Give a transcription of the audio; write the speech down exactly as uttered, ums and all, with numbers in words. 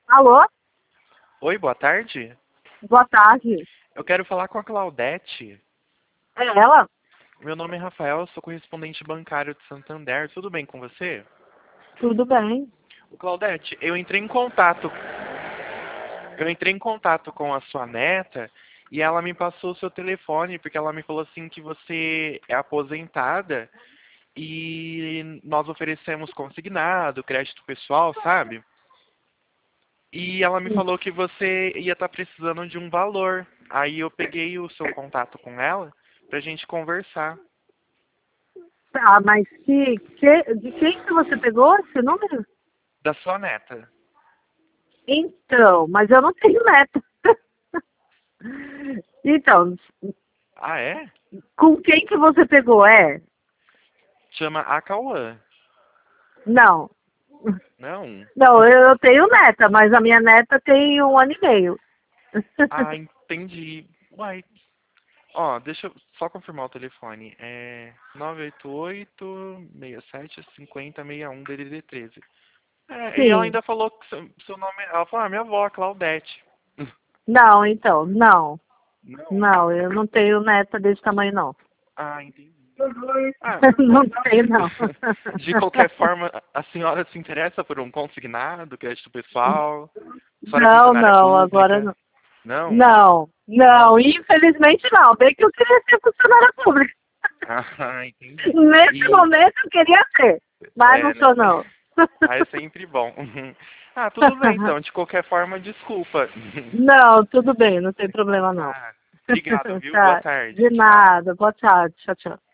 Alô? Oi, boa tarde. Boa tarde. Eu quero falar com a Claudete. É ela? Meu nome é Rafael, eu sou correspondente bancário de Santander. Tudo bem com você? Tudo bem. Ô, Claudete, eu entrei em contato. Eu entrei em contato com a sua neta e ela me passou o seu telefone porque ela me falou assim que você é aposentada e nós oferecemos consignado, crédito pessoal, sabe? E ela me falou que você ia estar precisando de um valor. Aí eu peguei o seu contato com ela pra gente conversar. Tá, mas que, que, de quem que você pegou esse número? Da sua neta. Então, mas eu não tenho neto. Então, Ah, é? com quem que você pegou? É? Chama a Cauã. Não. Não? Não, eu tenho neta, mas a minha neta tem um ano e meio. Ah, entendi. Uai. Ó, deixa eu só confirmar o telefone. É nove oito oito, seis sete, cinco zero seis um, D D D treze. É, e ela Sim. ainda falou que seu, seu nome... Ela falou, ah, minha avó, Claudete. Não, então, não. Não? Não, eu não tenho neta desse tamanho, não. Ah, entendi. Ah, Não tenho, não. de qualquer forma, a senhora se interessa por um consignado, crédito pessoal? A senhora é Não, funcionária não, agora pública? não. Não? Não, não, Não? infelizmente não. Bem que eu queria ser funcionária pública. Ah, entendi. Nesse E, momento eu queria ser, mas não é, né? sou não. Ah, é sempre bom. Ah, tudo bem então. De qualquer forma, desculpa. Não, tudo bem, não tem problema não. Ah, obrigado, viu? Boa Tá, tarde. de Tchau. nada. Boa tarde. Tchau, tchau.